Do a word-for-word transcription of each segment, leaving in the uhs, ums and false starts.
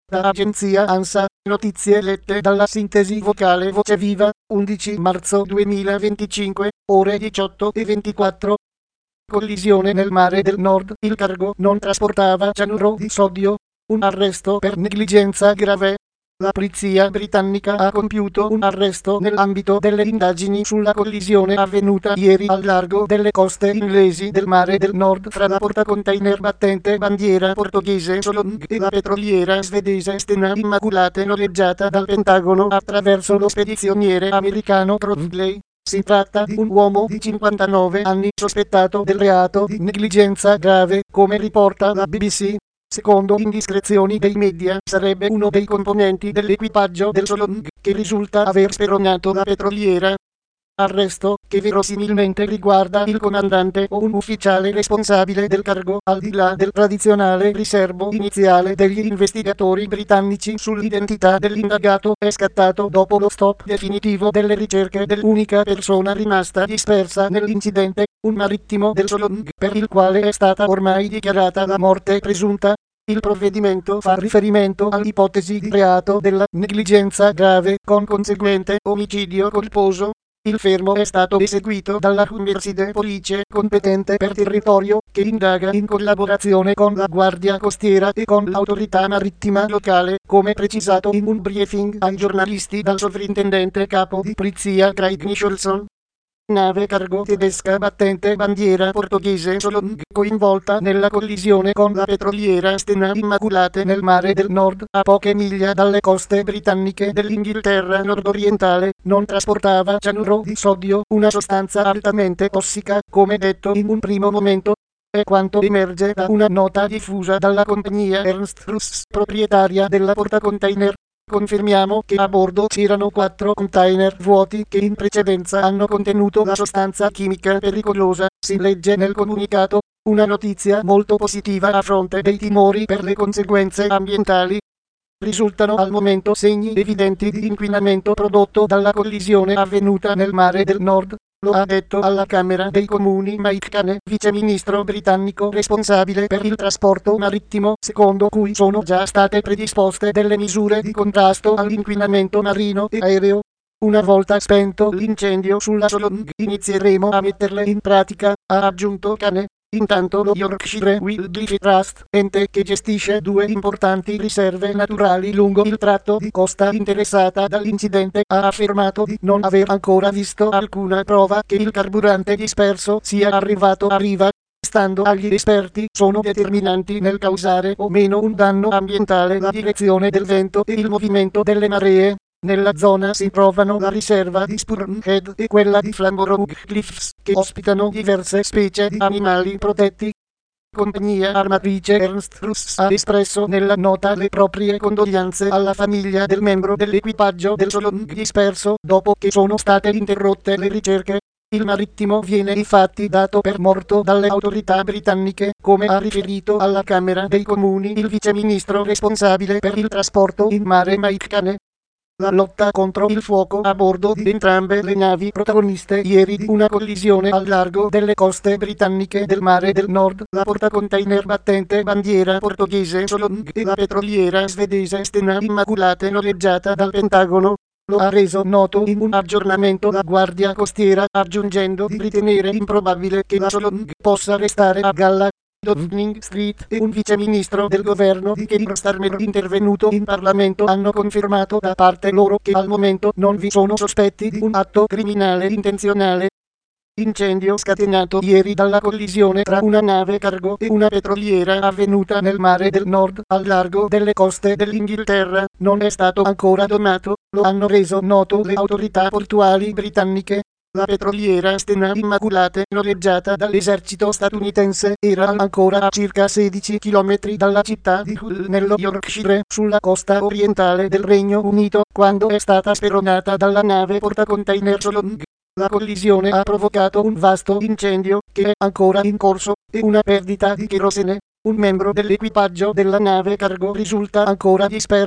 Da agenzia ANSA, notizie lette dalla sintesi vocale Voce Viva, undici marzo duemilaventicinque, ore diciotto e ventiquattro. Collisione nel mare del Nord, il cargo non trasportava cianuro di sodio. Un arresto per negligenza grave. La polizia britannica ha compiuto un arresto nell'ambito delle indagini sulla collisione avvenuta ieri al largo delle coste inglesi del mare del Nord fra la portacontainer battente bandiera portoghese Solong e la petroliera svedese Stena Immaculate noleggiata dal Pentagono attraverso lo spedizioniere americano Crowley. Si tratta di un uomo di cinquantanove anni sospettato del reato di negligenza grave, come riporta la B B C. Secondo indiscrezioni dei media, sarebbe uno dei componenti dell'equipaggio del Solong che risulta aver speronato la petroliera. Arresto che verosimilmente riguarda il comandante o un ufficiale responsabile del cargo, al di là del tradizionale riserbo iniziale degli investigatori britannici sull'identità dell'indagato, è scattato dopo lo stop definitivo delle ricerche dell'unica persona rimasta dispersa nell'incidente, un marittimo del Solong, per il quale è stata ormai dichiarata la morte presunta. Il provvedimento fa riferimento all'ipotesi di reato della negligenza grave con conseguente omicidio colposo. Il fermo è stato eseguito dalla Humberside Police competente per territorio, che indaga in collaborazione con la Guardia Costiera e con l'autorità marittima locale, come precisato in un briefing ai giornalisti dal sovrintendente capo di polizia Craig Nicholson. Nave cargo tedesca battente bandiera portoghese Solong coinvolta nella collisione con la petroliera Stena Immaculate nel mare del Nord, a poche miglia dalle coste britanniche dell'Inghilterra nordorientale, non trasportava cianuro di sodio, una sostanza altamente tossica, come detto in un primo momento. È quanto emerge da una nota diffusa dalla compagnia Ernst Russ, proprietaria della portacontainer. Confermiamo che a bordo c'erano quattro container vuoti che in precedenza hanno contenuto la sostanza chimica pericolosa, si legge nel comunicato, una notizia molto positiva a fronte dei timori per le conseguenze ambientali. Risultano al momento segni evidenti di inquinamento prodotto dalla collisione avvenuta nel mare del Nord. Lo ha detto alla Camera dei Comuni Mike Kane, viceministro britannico responsabile per il trasporto marittimo, secondo cui sono già state predisposte delle misure di contrasto all'inquinamento marino e aereo. Una volta spento l'incendio sulla Solong, inizieremo a metterle in pratica, ha aggiunto Kane. Intanto lo Yorkshire Wildlife Trust, ente che gestisce due importanti riserve naturali lungo il tratto di costa interessata dall'incidente, ha affermato di non aver ancora visto alcuna prova che il carburante disperso sia arrivato a riva. Stando agli esperti, sono determinanti nel causare o meno un danno ambientale la direzione del vento e il movimento delle maree. Nella zona si trovano la riserva di Spurn Head e quella di Flamborough Cliffs, che ospitano diverse specie di animali protetti. Compagnia armatrice Ernst Russ ha espresso nella nota le proprie condoglianze alla famiglia del membro dell'equipaggio del Solong disperso, dopo che sono state interrotte le ricerche. Il marittimo viene infatti dato per morto dalle autorità britanniche, come ha riferito alla Camera dei Comuni il viceministro responsabile per il trasporto in mare Mike Kane. La lotta contro il fuoco a bordo di entrambe le navi protagoniste ieri di una collisione al largo delle coste britanniche del mare del Nord, la portacontainer battente bandiera portoghese Solong e la petroliera svedese Stena Immaculate noleggiata dal Pentagono. Lo ha reso noto in un aggiornamento la Guardia Costiera, aggiungendo di ritenere improbabile che la Solong possa restare a galla. Downing Street e un viceministro del governo di Keir Starmer intervenuto in Parlamento hanno confermato da parte loro che al momento non vi sono sospetti di un atto criminale intenzionale. Incendio scatenato ieri dalla collisione tra una nave cargo e una petroliera avvenuta nel mare del Nord, al largo delle coste dell'Inghilterra, non è stato ancora domato, lo hanno reso noto le autorità portuali britanniche. La petroliera Stena Immaculate, noleggiata dall'esercito statunitense, era ancora a circa sedici chilometri dalla città di Hull nello Yorkshire, sulla costa orientale del Regno Unito, quando è stata speronata dalla nave portacontainer Solong. La collisione ha provocato un vasto incendio, che è ancora in corso, e una perdita di kerosene. Un membro dell'equipaggio della nave cargo risulta ancora disperso.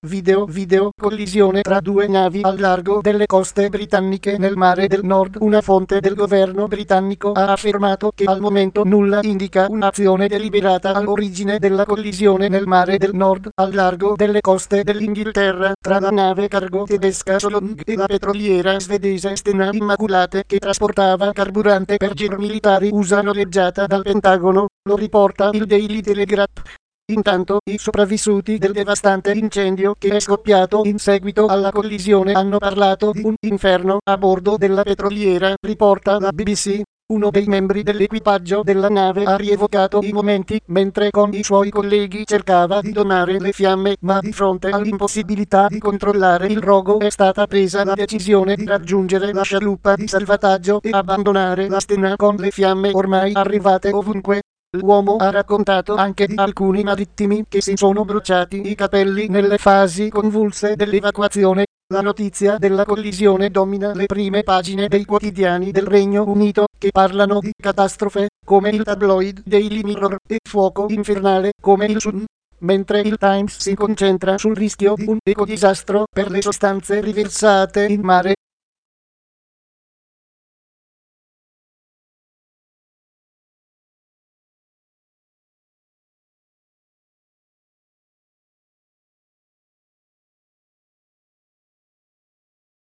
Video video collisione tra due navi al largo delle coste britanniche nel mare del nord. Una fonte del governo britannico ha affermato che al momento nulla indica un'azione deliberata all'origine della collisione nel mare del nord al largo delle coste dell'Inghilterra tra la nave cargo tedesca Solong e la petroliera svedese Stena Immaculate che trasportava carburante per giri militari U S A noleggiata dal Pentagono, lo riporta il Daily Telegraph. Intanto, i sopravvissuti del devastante incendio che è scoppiato in seguito alla collisione hanno parlato di un inferno a bordo della petroliera, riporta la B B C. Uno dei membri dell'equipaggio della nave ha rievocato i momenti mentre con i suoi colleghi cercava di domare le fiamme, ma di fronte all'impossibilità di controllare il rogo è stata presa la decisione di raggiungere la scialuppa di salvataggio e abbandonare la Stena con le fiamme ormai arrivate ovunque. L'uomo ha raccontato anche di alcuni marittimi che si sono bruciati i capelli nelle fasi convulse dell'evacuazione. La notizia della collisione domina le prime pagine dei quotidiani del Regno Unito, che parlano di catastrofe, come il tabloid Daily Mirror, e fuoco infernale, come il Sun, mentre il Times si concentra sul rischio di un ecodisastro per le sostanze riversate in mare.